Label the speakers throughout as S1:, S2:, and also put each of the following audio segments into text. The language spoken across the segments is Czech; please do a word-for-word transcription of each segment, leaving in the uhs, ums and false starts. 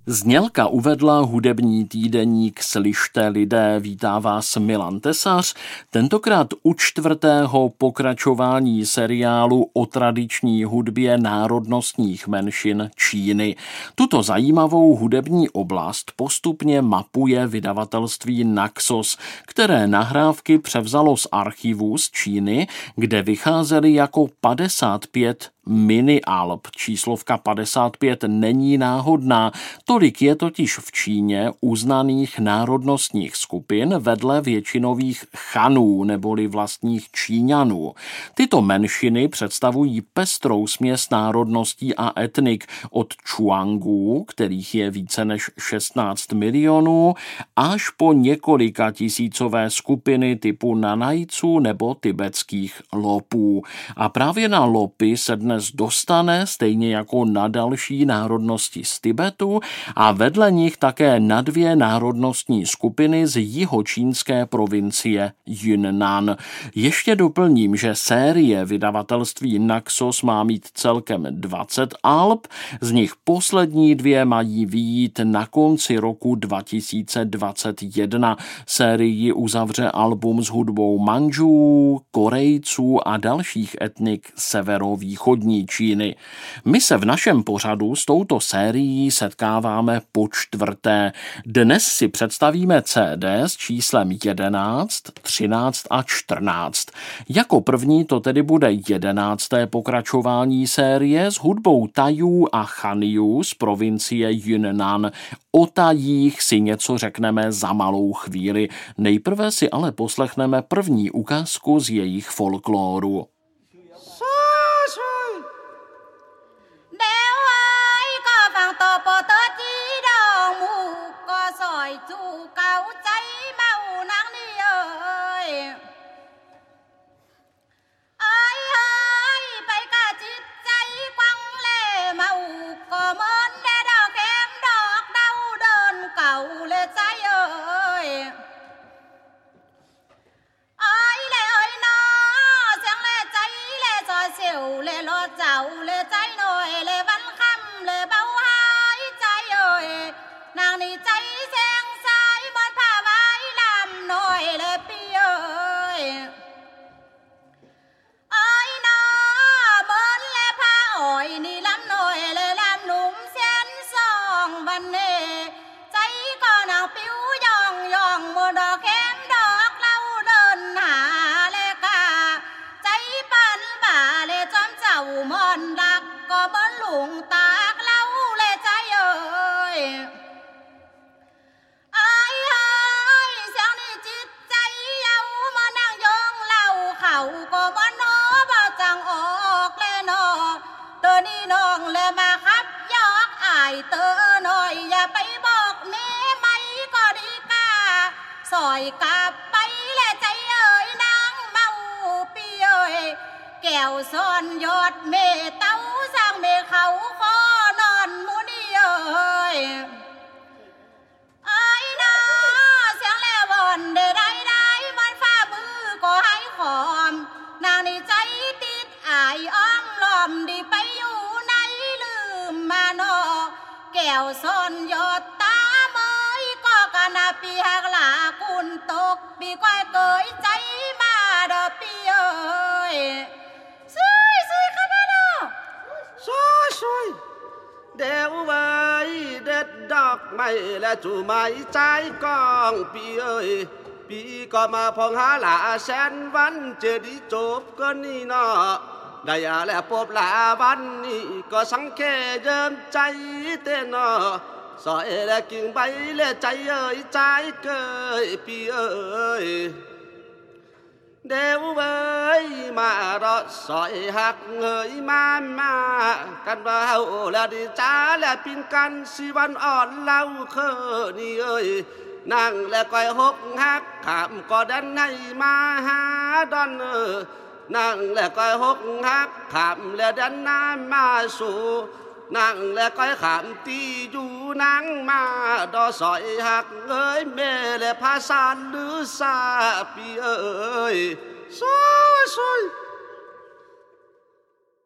S1: Znělka uvedla hudební týdeník Slyšte lidé, vítá vás Milan Tesař, tentokrát u čtvrtého pokračování seriálu o tradiční hudbě národnostních menšin Číny. Tuto zajímavou hudební oblast postupně mapuje vydavatelství Naxos, které nahrávky převzalo z archivů z Číny, kde vycházely jako padesát pět mini-alb. Číslovka padesát pět není náhodná, tolik je totiž v Číně uznaných národnostních skupin vedle většinových Chanů neboli vlastních Číňanů. Tyto menšiny představují pestrou směs národností a etnik od Čuangů, kterých je více než šestnáct milionů, až po několika tisícové skupiny typu Nanajců nebo tibetských Lopů. A právě na Lopy se dnes dostane, stejně jako na další národnosti z Tibetu a vedle nich také na dvě národnostní skupiny z jihočínské provincie Yunnan. Ještě doplním, že série vydavatelství Naxos má mít celkem dvacet alb, z nich poslední dvě mají vyjít na konci roku dva tisíce dvacet jedna. Sérii uzavře album s hudbou Mandžů, Korejců a dalších etnik severovýchodní Číny. My se v našem pořadu s touto sérií setkáváme po čtvrté. Dnes si představíme C D s číslem jedenáct, třináct a čtrnáct. Jako první to tedy bude jedenácté pokračování série s hudbou Tajů a Chanijů z provincie Yunnan. O Tajích si něco řekneme za malou chvíli. Nejprve si ale poslechneme první ukázku z jejich folklóru.
S2: Chú mái trái con pi ơi pi có mà phong há lạ sen văn chưa đi chộp con đi nọ đại à lẽ bộp lạ văn đi có sáng khe dơm cháy tên nọ sỏi là kinh bay là cháy ơi trái cơi pi ơi đều với mà đó sỏi hạt người ma ma căn vào là đi trả là pin căn si văn on lau khờ ni ơi nàng là coi hốc hác khảm có đan này ma ha đòn nàng là coi hốc hác khảm là đan na ma su nàng là coi khảm ti du nàng ma đó sỏi hạt ơi mẹ là pha san lư sa pi ơi xôi xôi.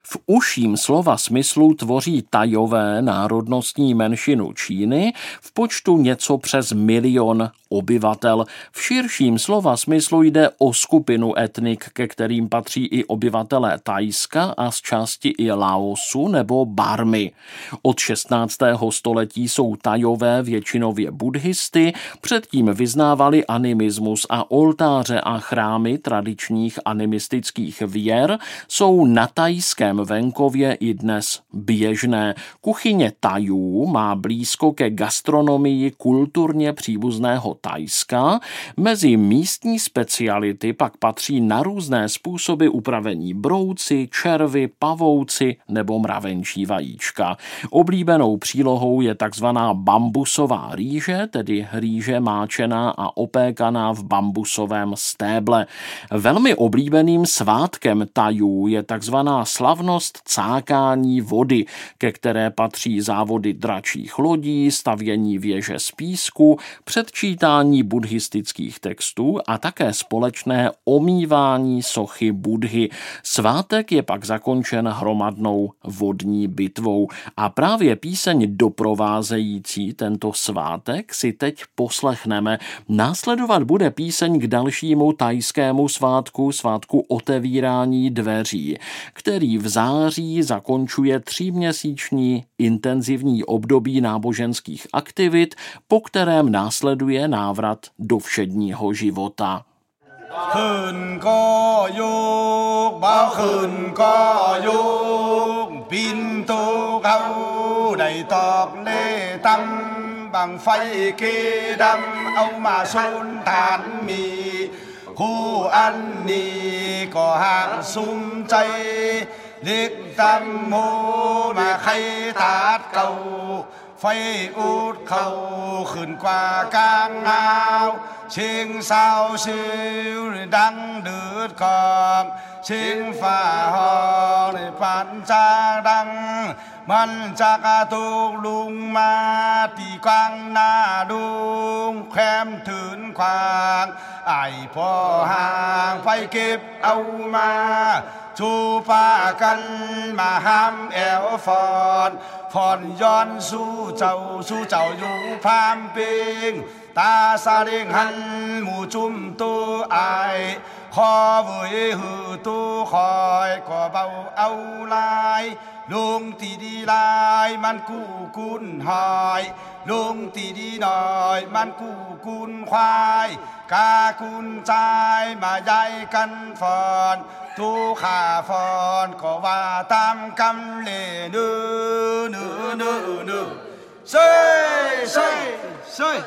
S1: V užším slova smyslu tvoří Tajové národnostní menšinu Číny v počtu něco přes milion obyvatel. V širším slova smyslu jde o skupinu etnik, ke kterým patří i obyvatelé Thajska a z části i Laosu nebo Barmy. Od šestnáctého století jsou Tajové většinově buddhisty, předtím vyznávali animismus a oltáře a chrámy tradičních animistických věr jsou na thajském venkově i dnes běžné. Kuchyně Tajů má blízko ke gastronomii kulturně příbuzného Thajska. Mezi místní speciality pak patří na různé způsoby upravení brouci, červy, pavouci nebo mravenčí vajíčka. Oblíbenou přílohou je takzvaná bambusová rýže, tedy rýže máčená a opékaná v bambusovém stéble. Velmi oblíbeným svátkem Tajů je takzvaná slavnost cákání vody, ke které patří závody dračích lodí, stavění věže z písku, předčítání buddhistických textů a také společné omývání sochy Buddhy. Svátek je pak zakončen hromadnou vodní bitvou a právě píseň doprovázející tento svátek si teď poslechneme. Následovat bude píseň k dalšímu thajskému svátku, svátku otevírání dveří, který v září zakončuje tříměsíční intenzivní období náboženských aktivit, po kterém následuje návrat do všedního života.
S3: ขึ้นก็โยกบ่ขึ้นก็โยกปินโตเขาได้ตอกเล่ตำบังไฟเกดำเอามาชนฐานมีคู่อันนี้ก็ห่างสุมใจเล็กตำโมมาใครตาดเก่าไฟอุดเขาขึ้นกว่ากลางหาวเชิงสาวชิวดังเดือดกองเชิงฝ่าหองปันจาดังมันจากตุกลุงมาตีกวางหน้าดุงแคมถืนควางไอพ่อห่างไฟเก็บเอามาจูปากันมาห้ามแอวฟอนฟอนย้อนสู้เจ้าสู้เจ้าอยู่พามปิงตาซาเด้งหันหมู่จุ่มตัวไอขอเวยหือตัวคอยก็เบาเอาลายลุงตีดีลายมันกู้กุนหอยลุงตีดีหน่อยมันกู้กุนควายกากุนใจมาใหญ่กันฟอนทุกขาฟอนก็ว่าตามกำเล่เนื้อเนื้อเนื้อเนื้อเซ่เซ่เซ่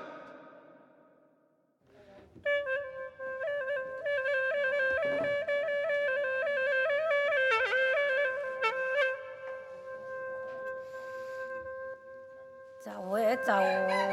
S4: เจ้าเอ๋เจ้า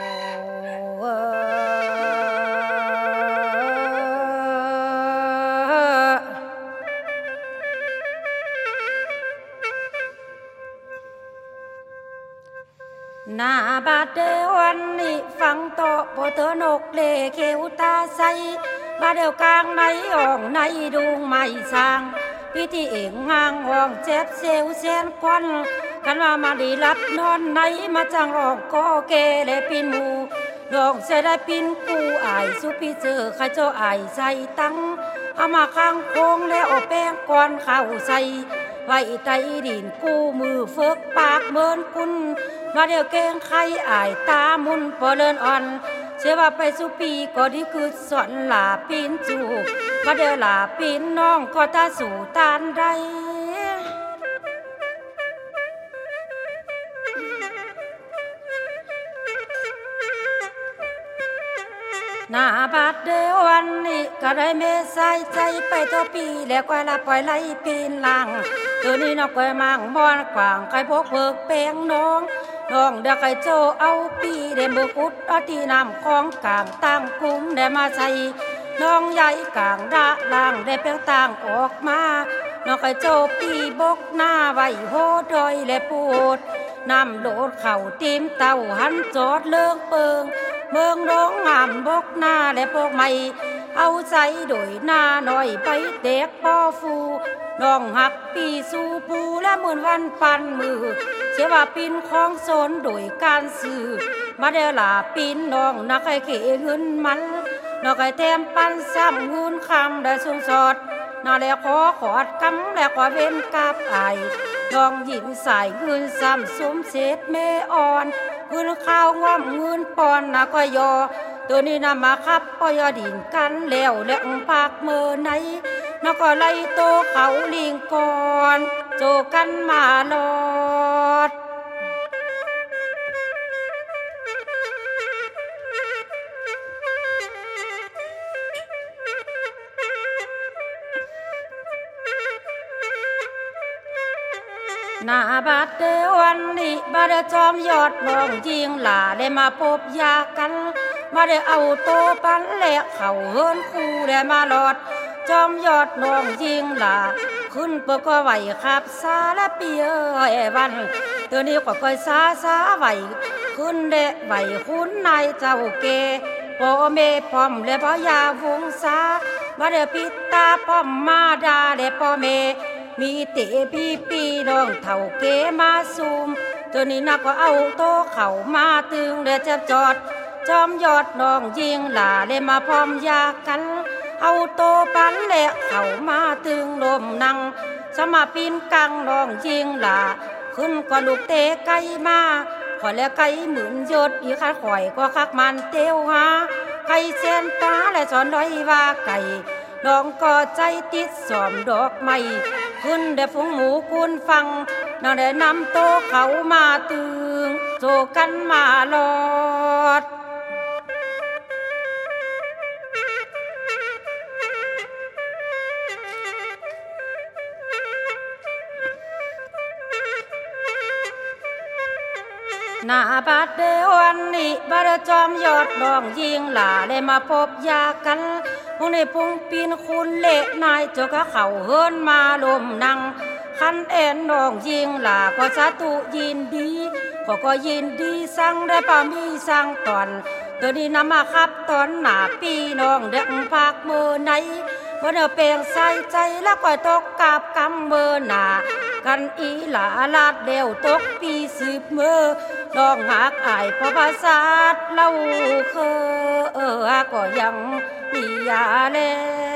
S4: หน้าบาดเดวันนี้ฟังโตโปเตนกเล่เขวตาใสบาดเดวกลางในอ่องในดุงไม่สร้างพิธีเองงางห้องเจ็บเซลเซนควันกันว่ามาดีรับนอนในมาจังร้องก็เกและปินหมูดองเสได้ปินกูอายสุพี่เจอใครเจ้าอายใส่ตั้งเอามาข้างโค้งแล้วเอาแป้งก้อนเข้าใส่ไว้ไตดินกูมือเฟิกปากเมินกุนมาเดียวเก่งใครอายตามุนพอเลินอ่อนเชื่อว่าไปสุปีก็ดีคือสวนหลาปีนจูมาเดียวหลาปีนน้องก็ตาสู่ตานได้ หน้าบาดเดวันนี้ก็ได้เมษายใจไปตัวปีแล้วก็ละปล่อยไหลปีนหลังตัวนี้นอกก็มังมอนกว่างใครพกเบิกแปงน้องน้องเด็กไก่โจเอาปีเดมบุกุดเอาตีน้ำของกลางตั้งกุ้มได้มาใส่น้องใหญ่กลางดะล่างได้เพียงต่างออกมาน้องไก่โจปีบกหน้าไว้โหดอยและปูดน้ำโดดเข่าตีมเต่าหันจอดเลิงเปิงเมืองร้องงามบกหน้าและพวกใหม่เอาใจโดยหน้าหน่อยไปเด็กปอฟูน้องหักปีสู่ปูและหมื่นวันปันมือเชื่อว่าปินของโซนโดยการซื้อมาเดลาปินน้องนักไอเขเงินมันนอกไอแถมปันซ้ำเงินคำได้สูงสดนาแล้วขอขอดคำแล้วขอเว้นกับไอน้องหญิงใส่เงินซ้ำสมเสร็จเมอ่อนเงินข้าวงอมเงินปอนนะก็ยอตัวนี้นำมาครับปอยดินกันแล้วและองปากเมื่อไหนนก็ไล่โตเขาลิงก่อนโจกันมาลอดนาบาดเดวันนี้บาดจอมยอดน้องยิงหล่าได้มาพบยากันมาได้เอาโตปันแหลกเข่าเฮิรนคู่ได้มาหลอดจอมยอดน้องยิงหล่าขึ้นเปิดก็ไหวขับซาและเปียเอวันตัวนี้ก็ค่อยซาซาไหวขึ้นเดะไหวคุ้นนายเจ้าเกพ่อเมพร้อมและพ่อยาวงซามาได้ปิดตาพร้อมมาดาและพ่อเมมีเตะพี่ปีน้องเท่าเกมาซูมตัวนี้นักก็เอาโตเข่ามาตึงเดี๋ยวจะจอดจอมยอดน้องยิงหล่าเลยมาพร้อมยากันเอาโตปันแหลกเข่ามาตึงลมนั่งสมาปีนกังน้องยิงหล่าขึ้นก็ลูกเตะไก่มาขอแล้วไก่หมื่นยศอีข้าข่อยก็คักมันเตียวหาไก่เส้นตาและสอนด้อยว่าไก่น้องก็ใจติดสอมดอกไม้ขึ้นได้ฝูงหมูกุนฟังน้องได้นำโตเขามาตึงโจกันมาลอดนาบาดเดวันนี้บาดจอมยอดน้องยิงหล่าเลยมาพบยากันพวกในพุงปีนคุณเละนายเจ้าก็เข่าเฮิรนมาลมนั่งคันแอนน้องยิงหล่าก็สาตุยินดีก็ก็ยินดีสั่งได้ป่ามีสั่งตอนตัวนี้นำมาครับตอนหน้าปีน้องเด็กภาคเมื่อไหนว่าเดือเปลงใส่ใจแล้วก็ตกกาบกำเมื่อหน้ากันอีหลาลาดเดวตกปีสืบเมื่อดองหักอายพระภาษาเล่าเคอเออก็ยังมียาแล้ว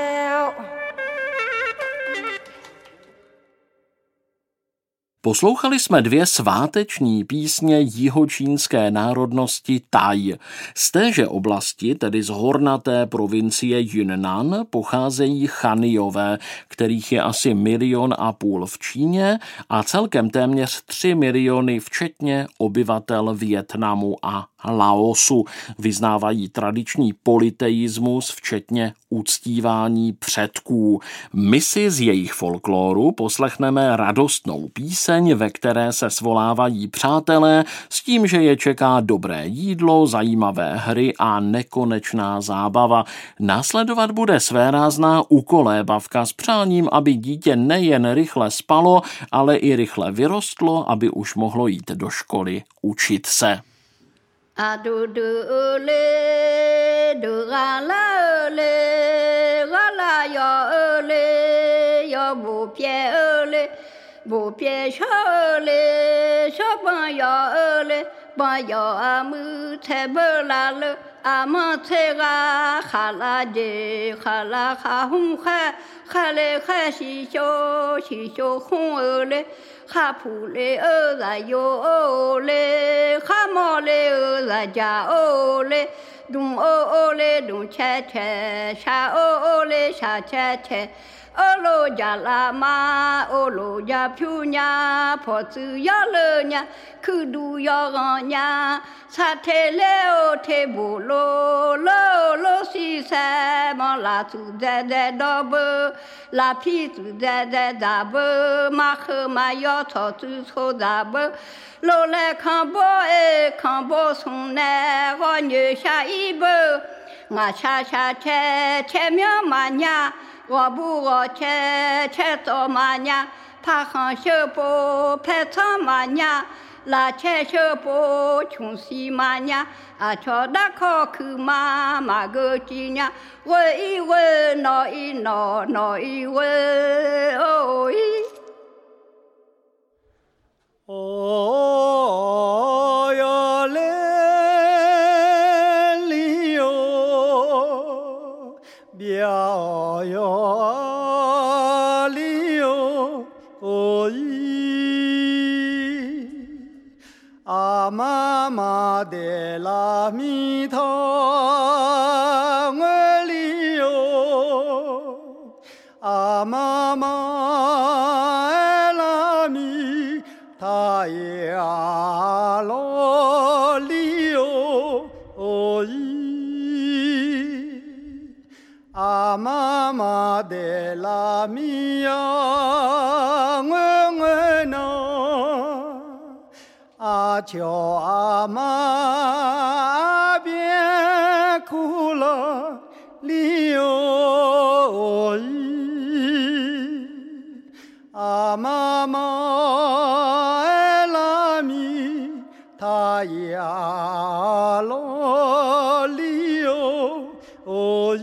S1: Poslouchali jsme dvě sváteční písně jihočínské národnosti Tai. Z téže oblasti, tedy z hornaté provincie Yunnan, pocházejí Chaniové, kterých je asi milion a půl v Číně a celkem téměř tři miliony včetně obyvatel Vietnamu a Laosu. Vyznávají tradiční politeismus, včetně uctívání předků. My si z jejich folkloru poslechneme radostnou píseň, ve které se svolávají přátelé s tím, že je čeká dobré jídlo, zajímavé hry a nekonečná zábava. Následovat bude svérázná ukolébavka s přáním, aby dítě nejen rychle spalo, ale i rychle vyrostlo, aby už mohlo jít do školy učit se.
S5: A du du le du ga la le ga la yo le yo bu pie le bu pie sho le sho ba yo le ba yo a mu te ba la le a ma te ga kha la de kha la kha hum kha kha le kha shi sho shi sho hum le kha pu le ơ la yo ô le kha mo le ơ la ja ô le dum ô ô le dum che che sha ô ô le sha che che ô lo ja la ma ô lo ja phu nya pho tsu yo le nya khu du yo ga nya sa the le ô the bu lo lo lo si sa ma la tu de de do bo la pi tu de de da bo ma khe ma yo tho tu tho da bo lo le khan bo e khan bo sun ne go nyu sha i bo nga cha cha che che myo ma nya wo bu wo che che to ma nya pa khan she bo pe ta ma nya 拉切切波穷西马呀，啊乔达考去马马个吉呀，问一问闹一闹闹一问哦一。
S6: 哦哟嘞哩哟，表哟哩哟，哦咦，啊妈妈的拉米汤我哩哟，啊妈妈的拉米。他呀罗里哟哦咦，啊妈妈的拉米呀我我那，啊乔阿妈别哭了里哟哦咦，啊妈妈。他呀罗里哟哦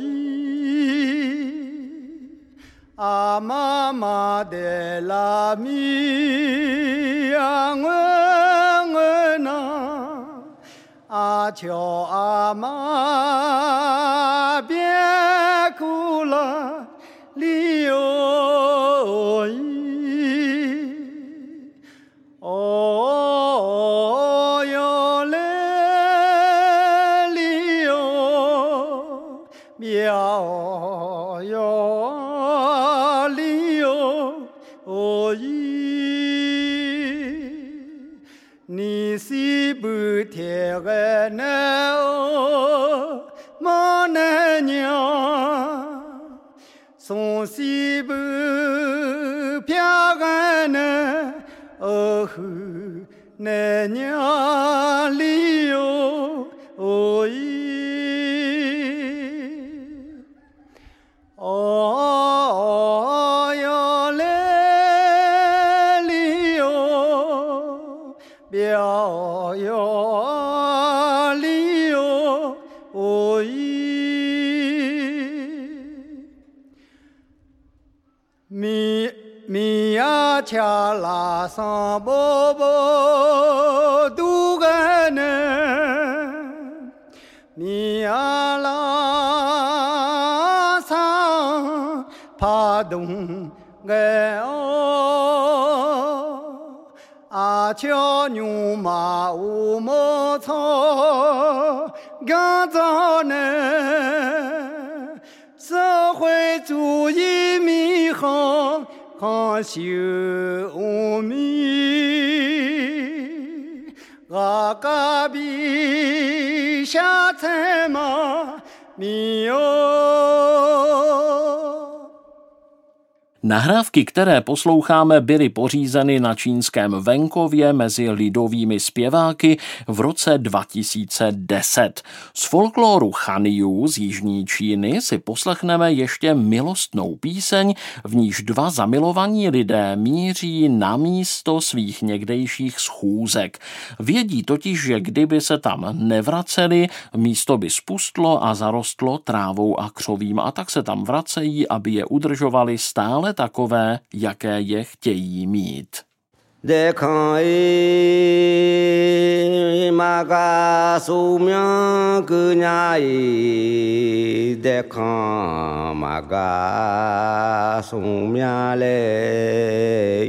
S6: 咦，啊妈妈的拉米呀我我那，啊乔阿妈别哭了里哟哦咦，哦。表哟里哟哦咦，你是不贴个那哦么那娘，son si bu pia ga na oh na nya li yo oh哦哟嘞哩哟，表哟哩哟哦咦，咪咪呀恰拉桑波波杜个呢，咪呀拉。怕东个哦，啊乔牛马乌毛草，刚早呢，社会主义迷航，康修米，啊隔壁下菜嘛米哟。
S1: Nahrávky, které posloucháme, byly pořízeny na čínském venkově mezi lidovými zpěváky v roce dva tisíce deset. Z folkloru Chanyu z jižní Číny si poslechneme ještě milostnou píseň, v níž dva zamilovaní lidé míří na místo svých někdejších schůzek. Vědí totiž, že kdyby se tam nevraceli, místo by spustlo a zarostlo trávou a křovím, a tak se tam vracejí, aby je udržovali stále takové, jaké je chtějí mít.
S2: Dekhan maga sumya kunyai dekhan maga sumya le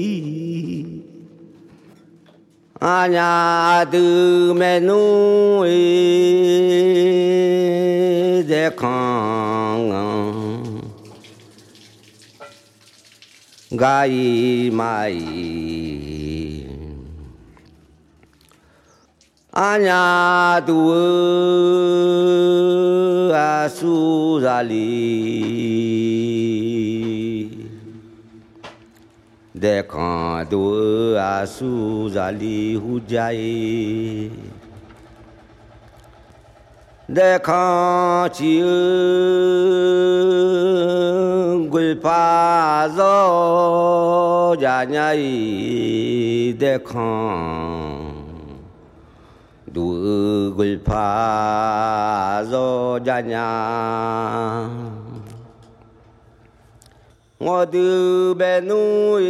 S2: anya du menu dekhan gai mai anya du asuzali dekhan du asuzali hujai dekhan chi gui gửi pha gió nhà nhảy để không đủ gửi pha gió nhà nhà ngõ từ bên núi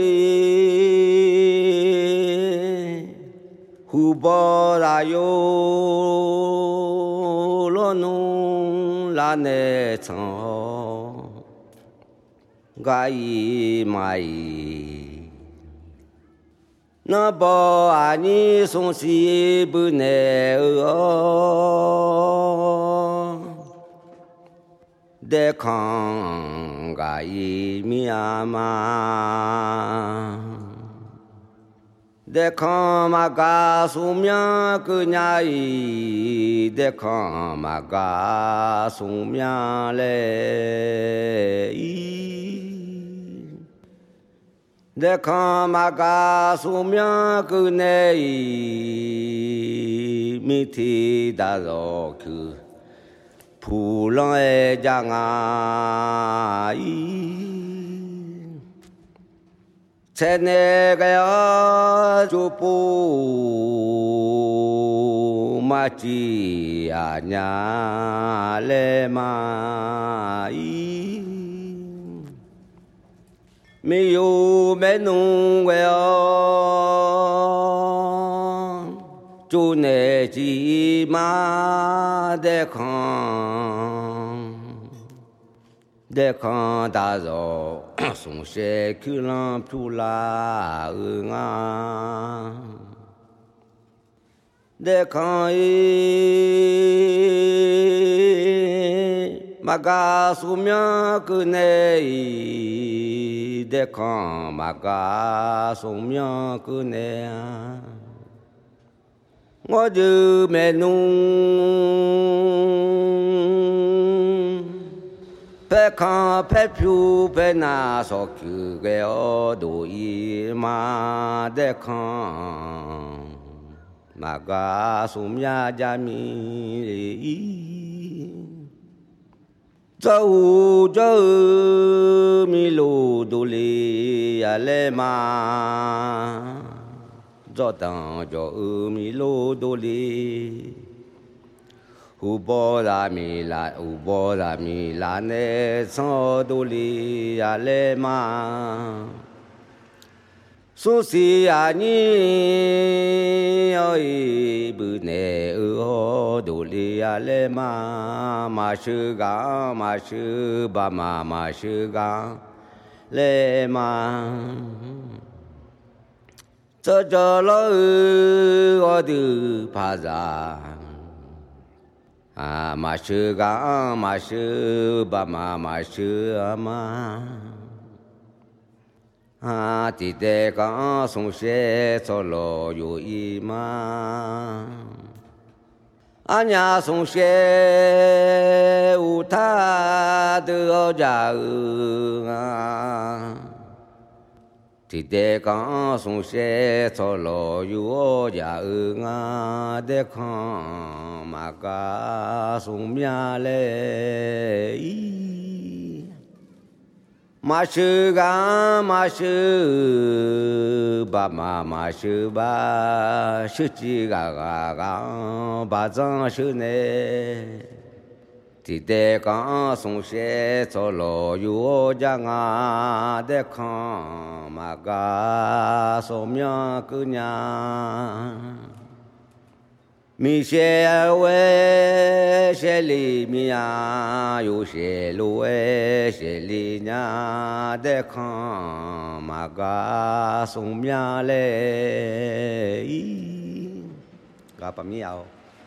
S2: hu bò ra yo lo nu la nè chong gai mai nó bò ani song si bu nè ơ để không gai mi ama để không mà ga sum ya cứ nhai để không mà ga sum ya lệ để không mà ga sum ya cứ này mi thi đã rồi cứ phù lăng giang ai trên cái chú bù mà chỉ à nhà lệ mà mi yêu bên nung cái chú nè chỉ mà để không để không đã rồi sung sẽ cứ làm chu la ở nga để không mà ga sum ya cứ này để không mà ga sum ya cứ này ngõ từ mẹ nung bé con bé phiêu bé na so cứ cái ô đồ y mà để con mà ga sum ya gia mi châu châu mi lu đồ li à lê mà cho tao cho mi lu đồ li hu bo la mi la hu bo la mi la ne so do li a le ma su si a ni oi bu ne o do li a le ma ma shu ga ma shu ba ma ma shu ga le ma cho cho lo o du pa za à mà sư gã mà sư ba mà mà sư mà à thì để có sung sẽ cho lo yêu y mà anh nhà sung sẽ u tha đưa ra à thì để có sung sẽ cho lo yêu ya nga để không mà ga sum ya lệ mà sư ga mà sư ba mà mà sư ba sư chi ga ga ga ba zang sư ne thì để có sung sẽ cho lo yêu ya nga để không mà ga sum ya cứ nhà mi xe quê xe li mi à yêu xe lu quê xe li nhà để không mà ga sum ya lệ ga pa miao.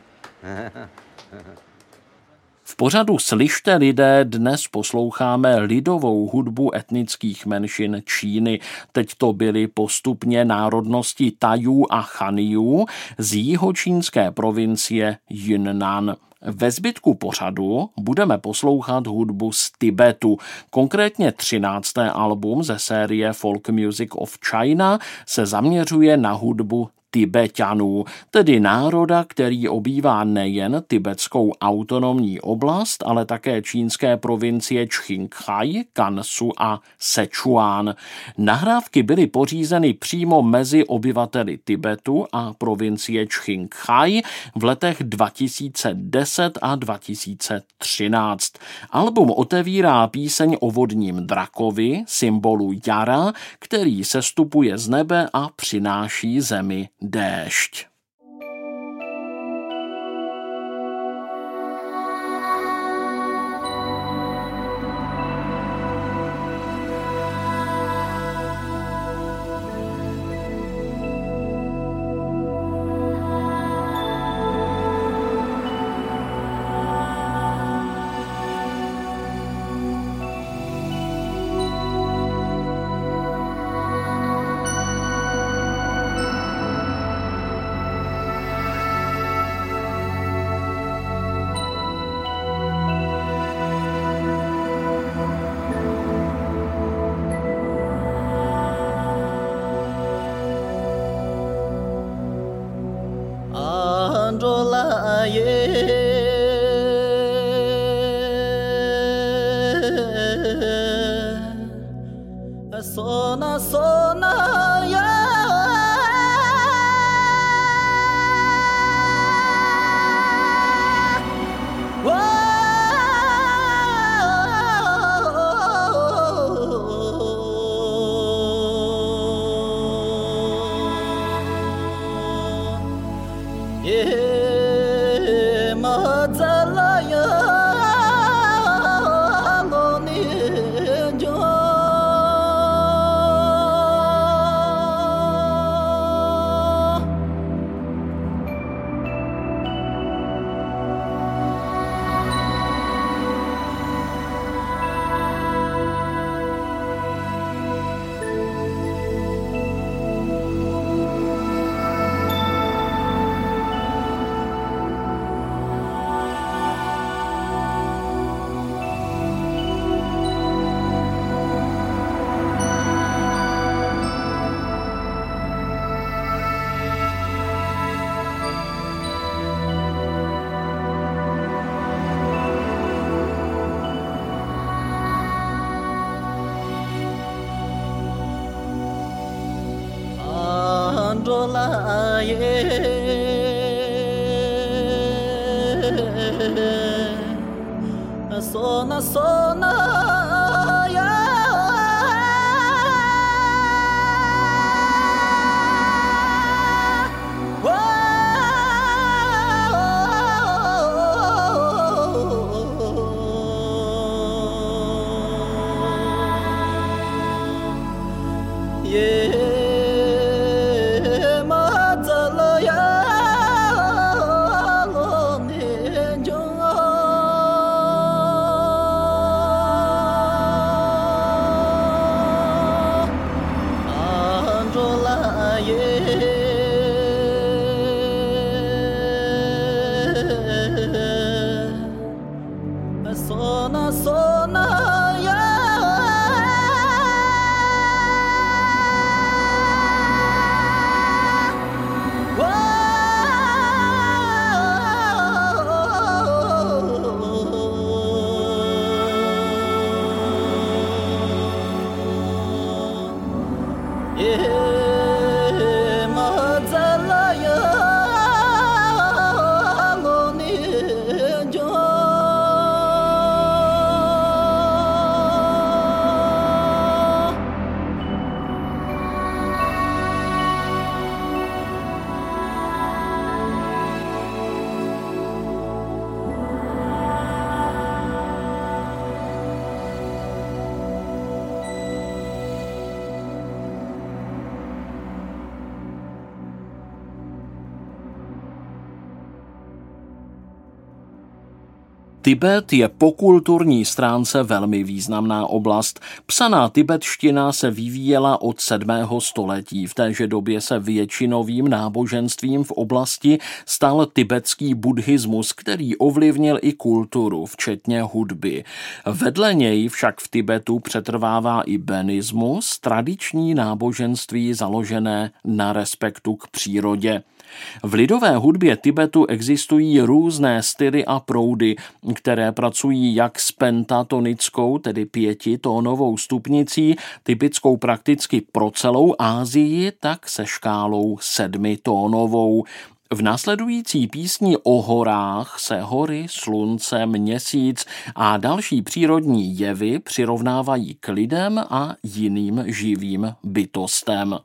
S1: V pořadu Slyšte lidé dnes posloucháme lidovou hudbu etnických menšin Číny. Teď to byly postupně národnosti Tajů a Chanijů z jihočínské provincie Yunnan. Ve zbytku pořadu budeme poslouchat hudbu z Tibetu. Konkrétně třinácté album ze série Folk Music of China se zaměřuje na hudbu Tibeťanů, tedy národa, který obývá nejen tibetskou autonomní oblast, ale také čínské provincie Čchinkchaj, Kansu a Sečuán. Nahrávky byly pořízeny přímo mezi obyvateli Tibetu a provincie Čchinkchaj v letech dva tisíce deset a dva tisíce třináct. Album otevírá píseň o vodním drakovi, symbolu jara, který sestupuje z nebe a přináší zemi déšť.
S7: Sona sona ya ye ma zala ya lo ni jo Andola ye sona sona ya yeah
S1: Tibet je po kulturní stránce velmi významná oblast. Psaná tibetština se vyvíjela od sedmého století. V téže době se většinovým náboženstvím v oblasti stal tibetský buddhismus, který ovlivnil i kulturu, včetně hudby. Vedle něj však v Tibetu přetrvává i benismus, tradiční náboženství založené na respektu k přírodě. V lidové hudbě Tibetu existují různé styly a proudy, které pracují jak s pentatonickou, tedy pětitónovou stupnicí, typickou prakticky pro celou Asii, tak se škálou sedmitónovou. V následující písni o horách se hory, slunce, měsíc a další přírodní jevy přirovnávají k lidem a jiným živým bytostem.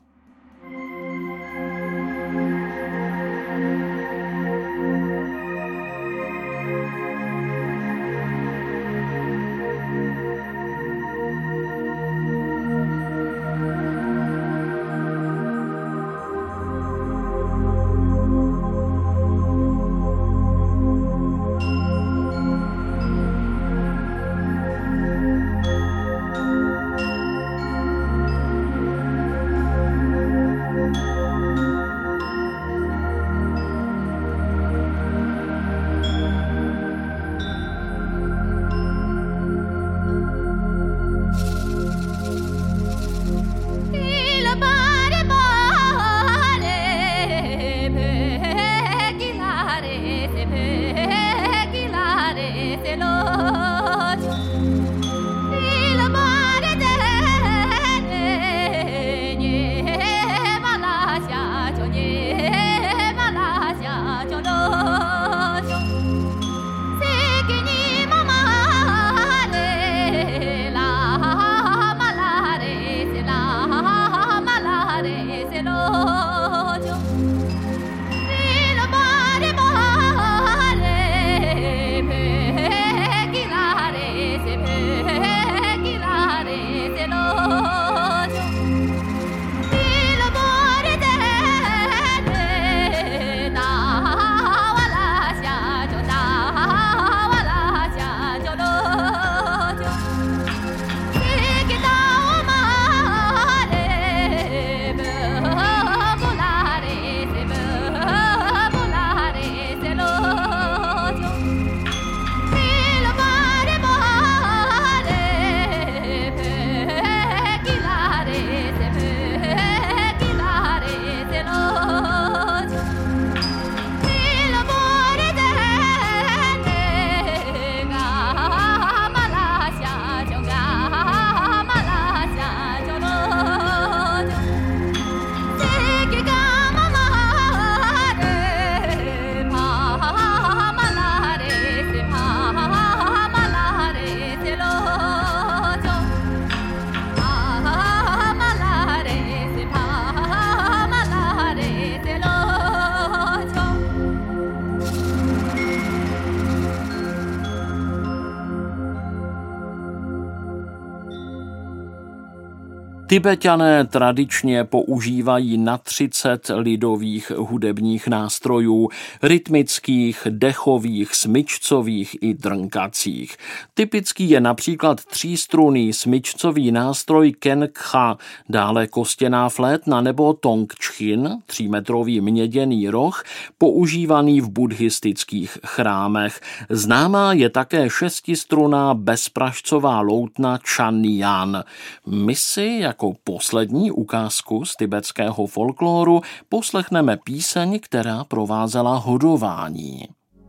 S1: Tibetané tradičně používají na třicet lidových hudebních nástrojů, rytmických, dechových, smyčcových i drnkacích. Typický je například třístrunný smyčcový nástroj kenkha, dále kostěná flétna nebo tongčchin, třímetrový měděný roh, používaný v buddhistických chrámech. Známá je také šestistrunná bezpražcová loutna chanyan. My si jako poslední ukázku z tibetského folkloru poslechneme píseň, která provázela hodování.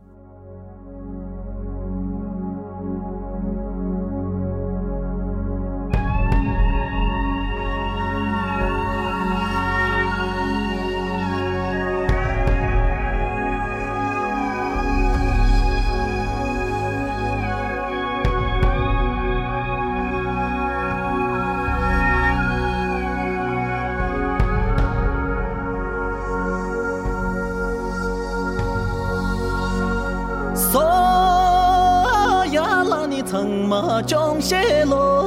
S7: Thằng mà trong xe lô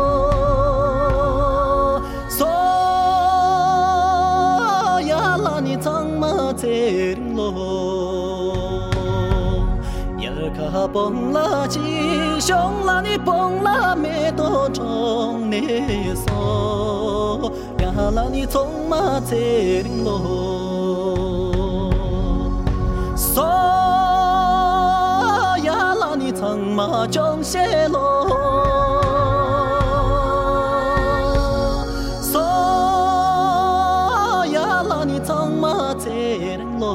S7: so ya la ni thằng mà trên lô ya ka bông la 兄啦你蹦啦没多长你说呀啦你从嘛这里咯说呀啦你从嘛中些咯说呀啦你从嘛这里咯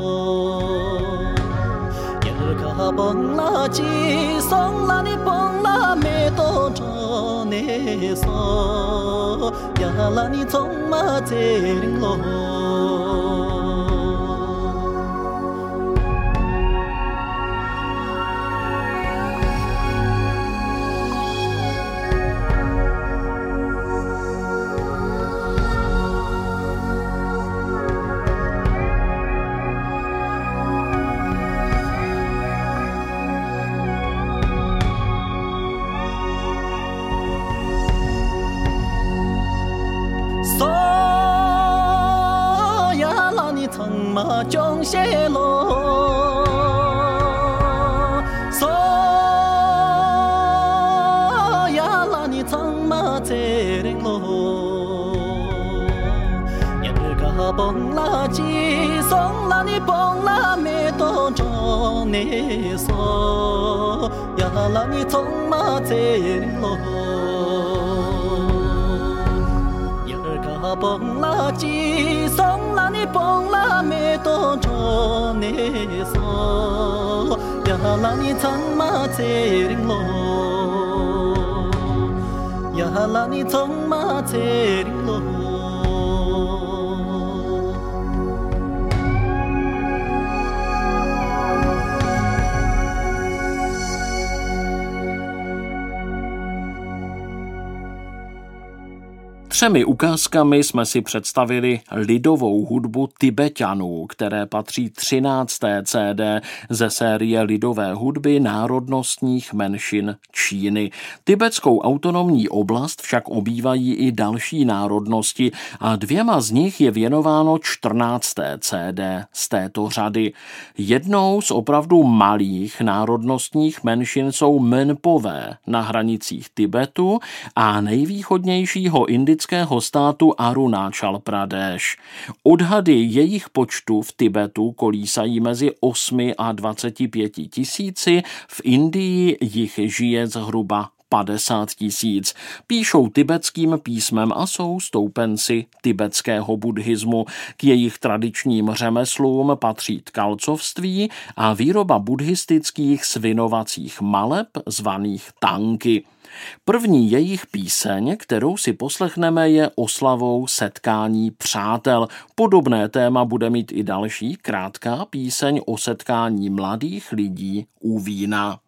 S7: 蹦啦鸡，松啦你蹦啦没多着你说，呀啦你从嘛这里咯。嘛中些咯，说呀啦你曾嘛这里咯，人家蹦啦鸡，松啦你蹦啦没多着你说，呀啦你曾嘛这里咯。蹦啦鸡，松啦你蹦啦没多着你说，呀啦你曾嘛这里咯，呀啦你曾嘛这里咯。
S1: Třemi ukázkami jsme si představili lidovou hudbu Tibeťanů, které patří třinácté C D ze série lidové hudby národnostních menšin Číny. Tibetskou autonomní oblast však obývají i další národnosti a dvěma z nich je věnováno čtrnácté C D z této řady. Jednou z opravdu malých národnostních menšin jsou Menpové na hranicích Tibetu a nejvýchodnějšího indického státu Arunáčal Pradéš. Odhady jejich počtu v Tibetu kolísají mezi osmi a dvaceti pěti tisíci, v Indii jich žije zhruba padesát tisíc. Píšou tibetským písmem a jsou stoupenci tibetského buddhismu. K jejich tradičním řemeslům patří tkalcovství a výroba buddhistických svinovacích maleb zvaných tanky. První jejich píseň, kterou si poslechneme, je oslavou setkání přátel. Podobné téma bude mít i další krátká píseň o setkání mladých lidí u vína.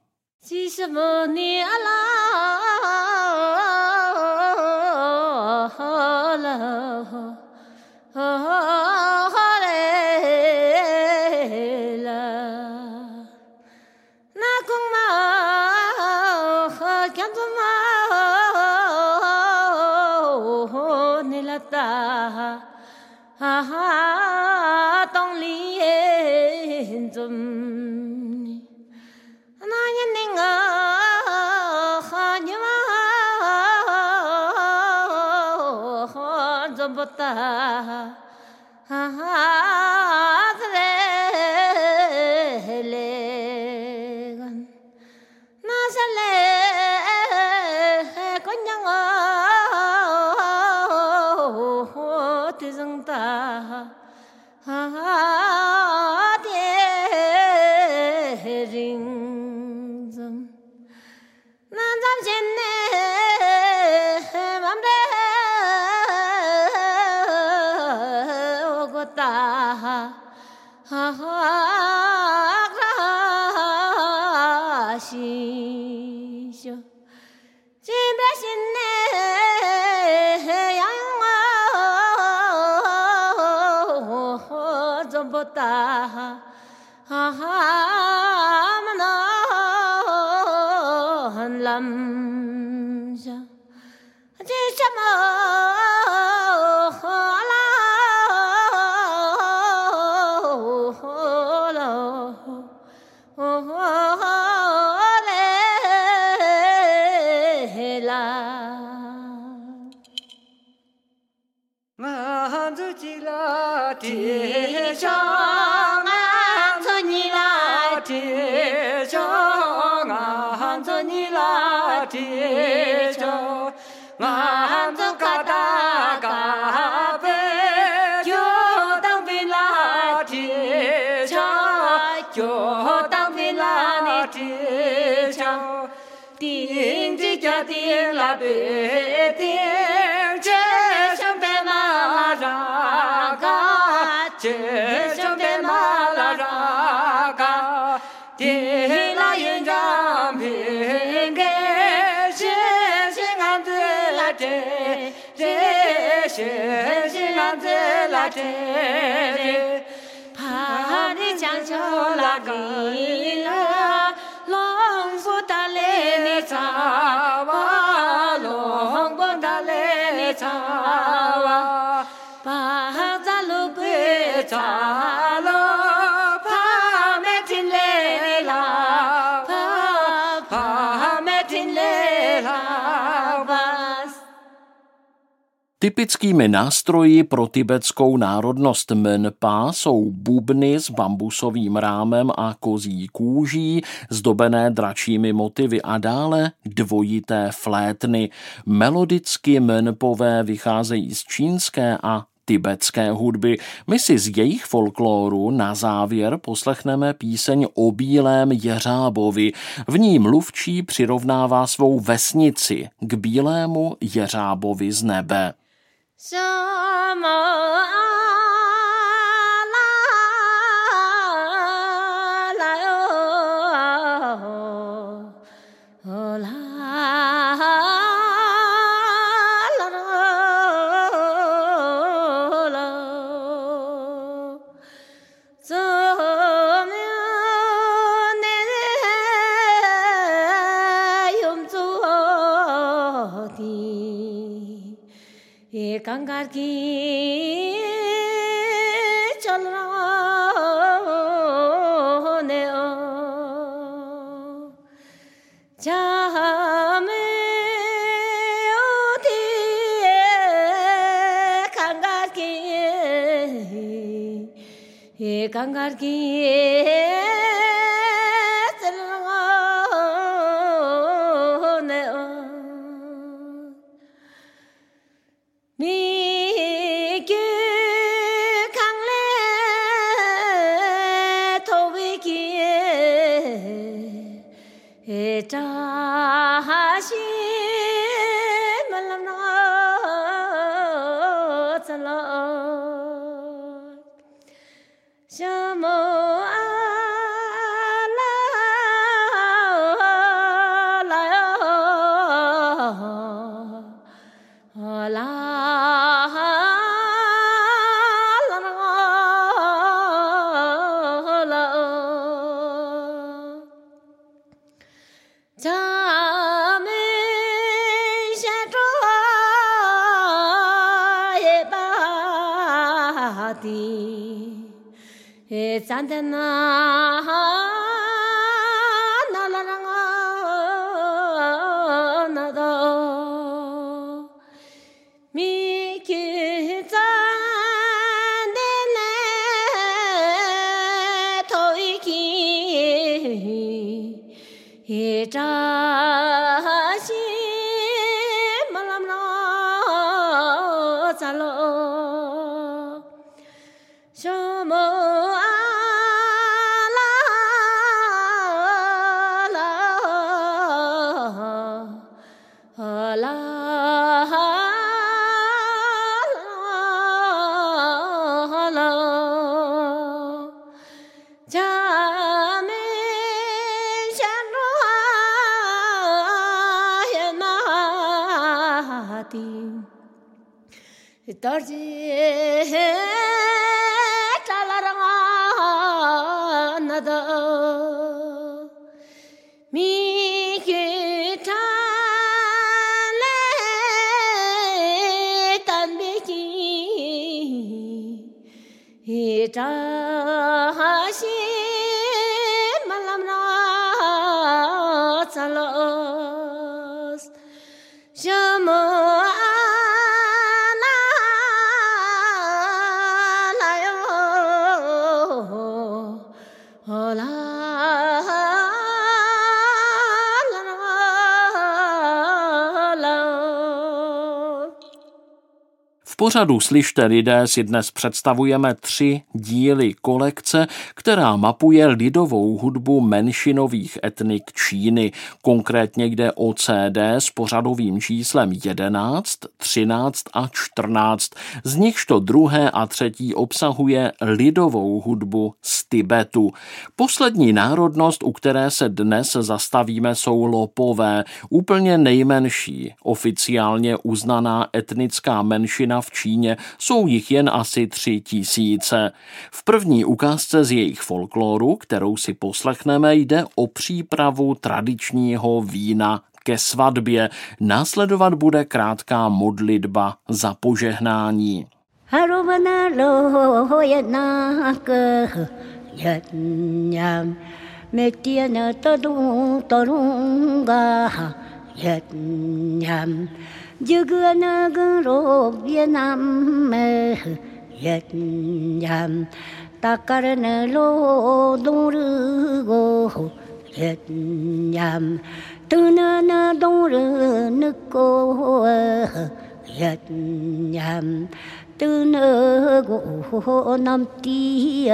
S8: 俺自己啦天上，俺做你啦天上，俺做你啦天上，俺做嘎达嘎贝，就当贝啦天上，就当贝啦天上，顶着家顶啦贝顶。怕你讲究那个了，龙福大雷你查哇，龙光大雷你查哇，怕咱路被查了，怕没听来啦，怕怕没听来啦吧。
S1: Typickými nástroji pro tibetskou národnost Menpa jsou bubny s bambusovým rámem a kozí kůží, zdobené dračími motivy a dále dvojité flétny. Melodicky Menpové vycházejí z čínské a tibetské hudby. My si z jejich folklóru na závěr poslechneme píseň o bílém jeřábovi. V ní mluvčí přirovnává svou vesnici k bílému jeřábovi z nebe.
S4: 什么啦啦哟，啦啦啦，怎么你用做的？ये कंगार की चल ने ओ जहाँ में उठी कंगार की ये कंगार की चल ने ओ mi kyu khang le tho vi ki e ta ha shi ma lam no cha lo sha mo a la la la Santana na la la na do mi ki san de ne thoi ki he ta shi malam no chalo shomo Tarji talaranga nada mi kitale tanbeki itashi malamna chalos
S1: V pořadu Slyšte lidé si dnes představujeme tři díly kolekce, která mapuje lidovou hudbu menšinových etnik Číny. Konkrétně jde o C D s pořadovým číslem jedenáct, třináct a čtrnáct. Z nichž to druhé a třetí obsahuje lidovou hudbu z Tibetu. Poslední národnost, u které se dnes zastavíme, jsou Lopové, úplně nejmenší, oficiálně uznaná etnická menšina v Číně, jsou jich jen asi tři tisíce. V první ukázce z jejich folkloru, kterou si poslechneme, jde o přípravu tradičního vína ke svatbě. Následovat bude krátká modlitba za požehnání.
S9: Jugana garo Vietnam Vietnam takarana lo dong go Vietnam tunana dong nu ko Vietnam tuna go nam ti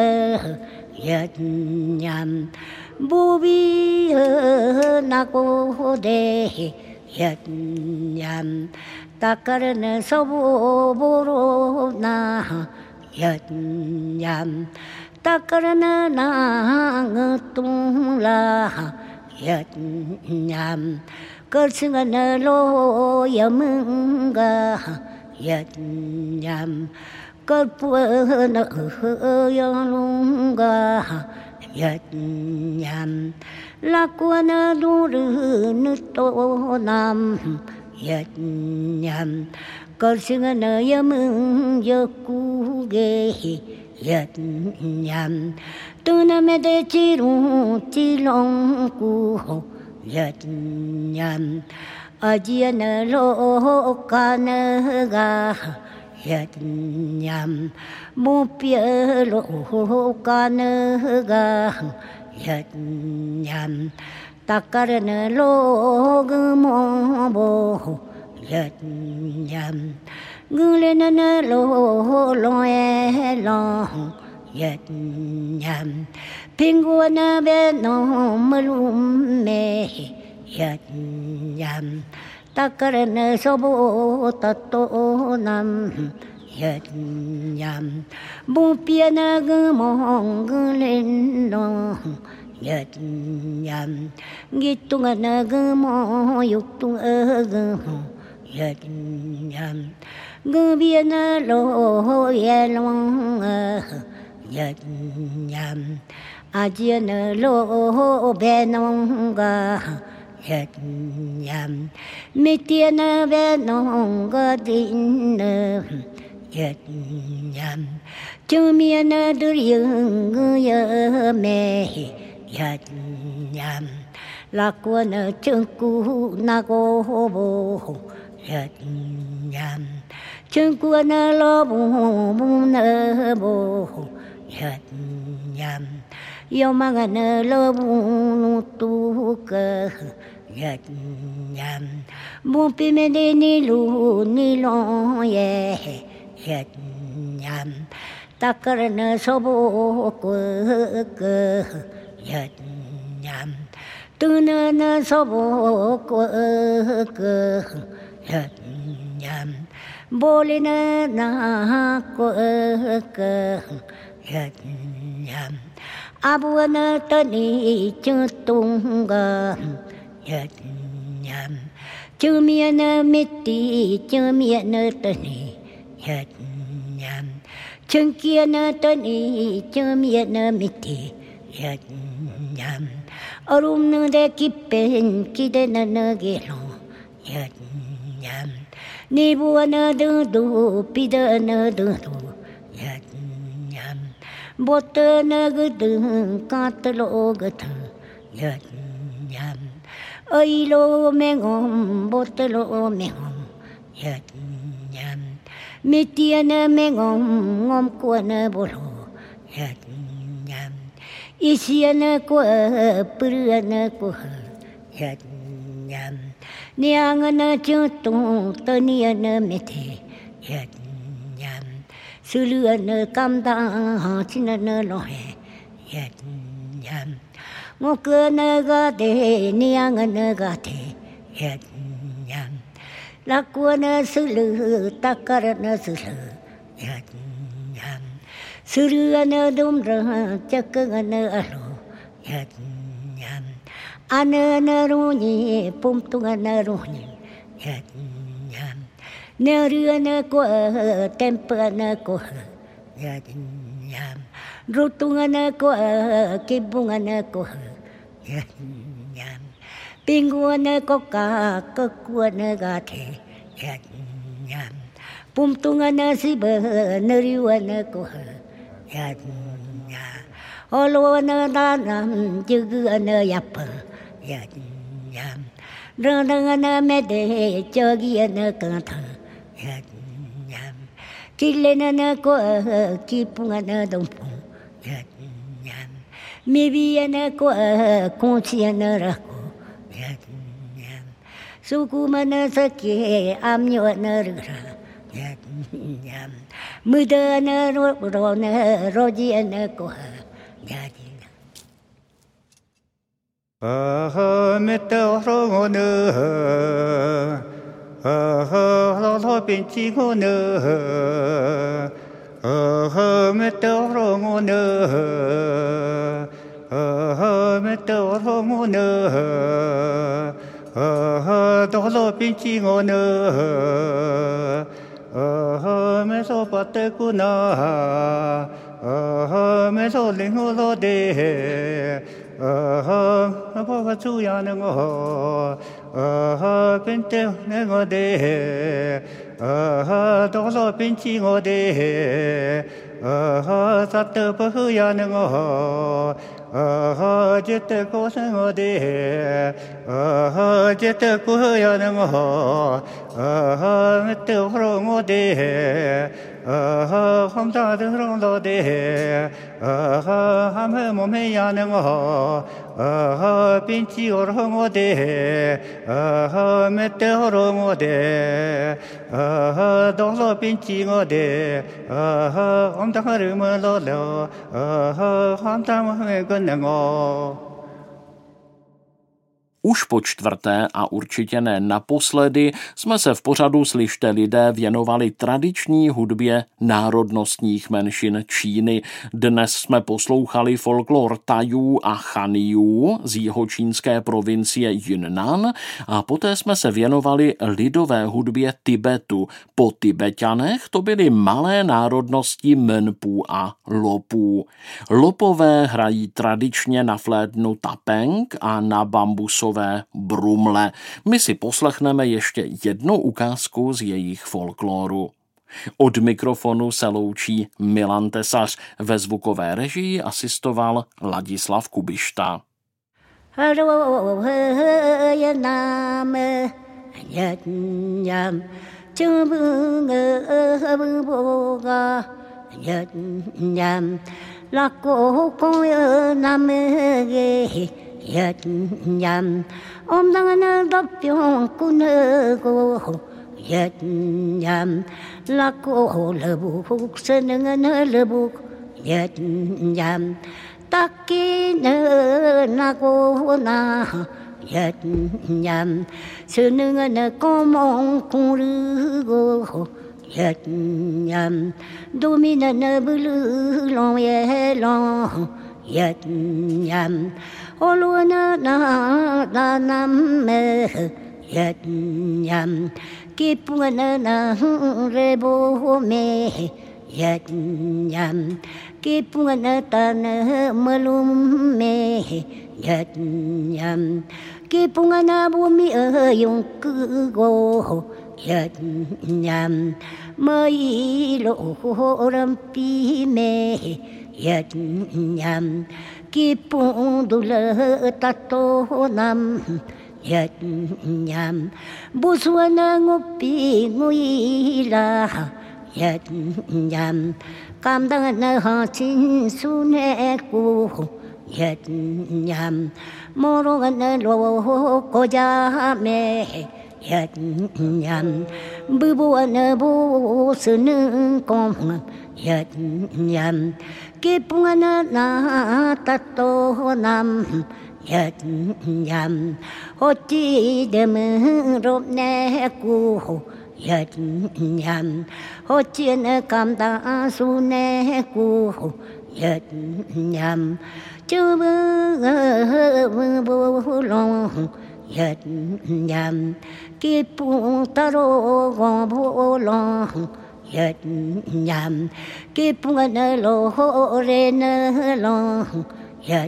S9: Vietnam bubi na ko de Vietnam takarana sobo boro na Vietnam takarana na ngutung la Vietnam kersinga lo yamunga Vietnam kerpuana yalunga Vietnam lakuana duru nuto nam Vietnam kersinga yamung yaku ge Vietnam tuna me de chiru chilong ku Vietnam ajiana lo kana ga Vietnam mu pia lo kana ga Vietnam takarana lo gumo bo Vietnam gulena lo lo e lo Vietnam pinguana be no malum me Vietnam takarana sobo tato nam Vietnam bu piana gumo gulen no Vietnam gitunga na gumo yutung gumo Vietnam gubiana lo yelong Vietnam ajiana lo benonga Vietnam mitiana benonga din Vietnam chumiana duryung ya me Vietnam lakuana chungku nago bo Vietnam chungkuana lo bu na bo Vietnam yomangana lo bu tu ka Vietnam bupi me de ni lu ni lo ye Vietnam takarana sobo ko ka Vietnam tunana sobo ko ka Vietnam bolina na ko ka Vietnam abuana tani chutunga Vietnam chumiana miti chumiana tani Vietnam chunkiana tani chumiana miti Vietnam arumna de kipen kidena nagelo Vietnam nibuana du du pidana du du Vietnam botana gudu katlo gudu Vietnam ai lo mengom botlo mengom yết nhầm mi tiền mẹ ngom ngom quân bồ yết nhầm isian của bươn của yết nhầm niang na chung tung tơ nian mẹ thế yết nhầm sư lươn cam đăng chín nơ lo yết nhầm ngô cơ nơ ga thế niang nơ ga thế yết nhầm la cua nơ sư lư ta cả nơ sư lư yết nhầm sư lư nơ đom ra chắc cơ nơ alo yết nhầm anh nơ ru nhị pum tung nơ ru nhị yết nhầm nơ rư nơ của temper nơ của yết nhầm ru tung nơ của kibung nơ của yết nhầm pingu nơ có cả cơ của nơ ga thế yết nhầm pum tung nơ si bờ nơ riu nơ của yết nhầm olo nơ da nam chư nơ yap yết nhầm rơ rơ nơ mẹ de cho gi nơ căng thơ yết nhầm chi lên nơ có chi pung nơ đông pung yết nhầm mi vi nơ có con chi nơ ra ko yết nhầm su ku ma nơ sa ke am nyo nơ ra yết nhầm mư đơ nơ ro ro nơ ro ji nơ ko yết
S6: ờ mẹ tao rong nơ ờ lo lo bên chi ngô nơ ờ mẹ tao rong nơ ờ mẹ tao rong nơ ờ đó lo bên chi ngô nơ ờ mẹ so bắt tê cô na ờ mẹ so linh hồ lo đê ờ bố phát chú ya nè ngô ờ bên teo nè ngô đê ờ đó lo bên chi ngô đê ờ sát tơ bơ hư ya nè ngô ờ chết tơ cô sang ngô đê ờ chết tơ cô hư ya nè ngô ờ mẹ teo hro ngô đê ờ không ta được rong lo đê ờ ham hơ mồm hay ya nè ngô ờ bên chi ở ngô đê ờ mẹ teo hro ngô đê ờ đó lo bên chi ngô đê ờ không ta hơ mơ lo lo ờ không ta mơ gần nè ngô.
S1: Už po čtvrté a určitě ne naposledy jsme se v pořadu Slyšte lidé věnovali tradiční hudbě národnostních menšin Číny. Dnes jsme poslouchali folklor Tajů a Chanijů z jihočínské provincie Yunnan a poté jsme se věnovali lidové hudbě Tibetu. Po Tibeťanech to byly malé národnosti Menpů a Lopů. Lopové hrají tradičně na flétnu tapeng a na bambusové brumle. My si poslechneme ještě jednu ukázku z jejich folkloru. Od mikrofonu se loučí Milan Tesař. Ve zvukové režii asistoval Ladislav Kubišta.
S9: yết nhầm ôm đang nơ đắp piong cu nơ cô yết nhầm là cô lơ bục sơn nơ nơ lơ bục yết nhầm tắc kí nơ na cô na yết nhầm sơn nơ nơ cô mong cung lư cô yết nhầm đôi mi nơ nơ bự lư long ye long yết nhầm olo na na na nam me yết nhầm kipung na na re bo me yết nhầm kipung na ta na malum me yết nhầm kipung na bu mi ơ yung cứ go yết nhầm mới lộ ram pi me yết nhầm kipung du lơ ta to nam yết nhằm bu xuân ngục bị nguy là yết nhằm cam đan họ chín su nè cu yết nhằm mô rong lô cô cha mẹ yết nhằm bu bu an bu sơn con yết nhằm kiếp ngân na ta tô nam yết nhằm hô chi đêm rộp nè cu yết nhằm hô chiên cam ta su nè cu yết nhằm chư bơ bơ long yết nhằm kiếp ta ro gò bô long yết nhằm kiếp ngân lô rê nơ long yết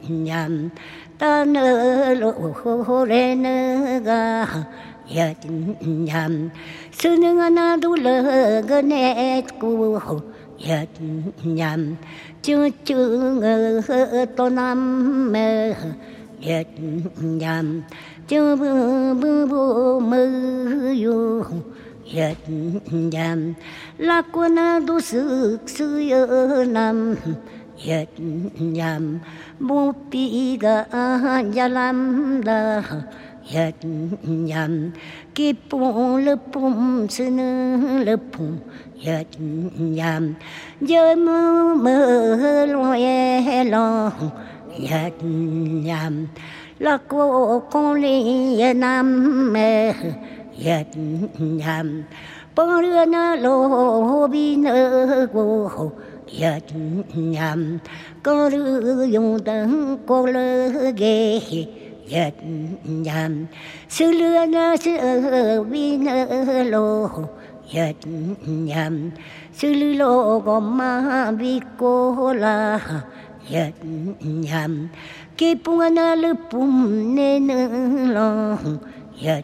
S9: nhằm ta nơ lô rê nơ ga yết nhằm sư nương na du lơ gơ nét cu yết nhằm chư chư ngơ tô nam mơ yết nhằm chư bơ bơ bơ mơ yu yết nhằm la quân du sư sư yơ nam yết nhằm bu pi ga ya lam da yết nhằm ki pu le pum sư nơ le pum yết nhằm giờ mơ mơ lo ye lo yết nhằm la cô con li nam mê yết nhằm bông đưa na lô bi nơ cô yết nhằm có đưa dùng tấn cô lơ ghê yết nhằm sư lưa na sư bi nơ lô yết nhằm sư lư lô có ma bi cô la yết nhằm kiếp ngân lư pum nê nơ lo yết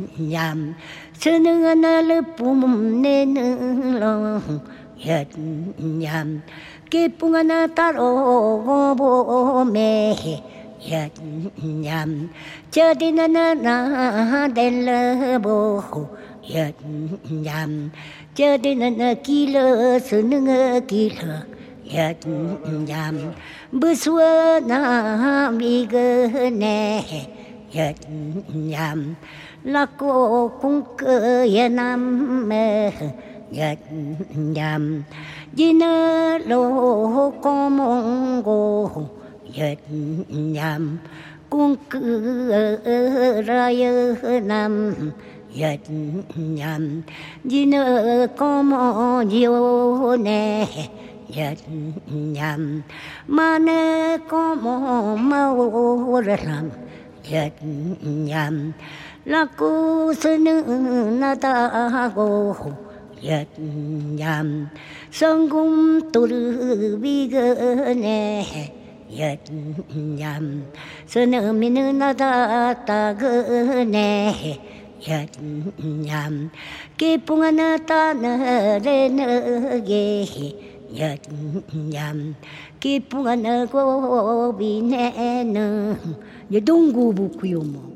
S9: nhằm sư ngân lư pum nê nơ lo yết nhằm kiếp ngân ta ro go bo mê yết nhằm chờ đi na na đen lơ bo yết nhằm chờ đi na ki lơ sư ngơ ki lơ yết nhằm bữa xưa na mi gơ nè yết nhằm là cô cũng cơ ya nam mê yết nhằm di nơ lô có mong cô yết nhằm cũng cơ ra yơ nam yết nhằm di nơ có mong nhiều nè yết nhằm mà nè có mong mau ra làm yết nhằm là cô sơn na ta cô yết nhằm sông cung tu bi gơ nè yết nhằm sơn min na ta ta gơ nè yết nhằm kiếp ngân ta nơ rê nơ ghê yết nhằm kiếp ngân cô bi nè nơ yết dung gu bu kuyo mo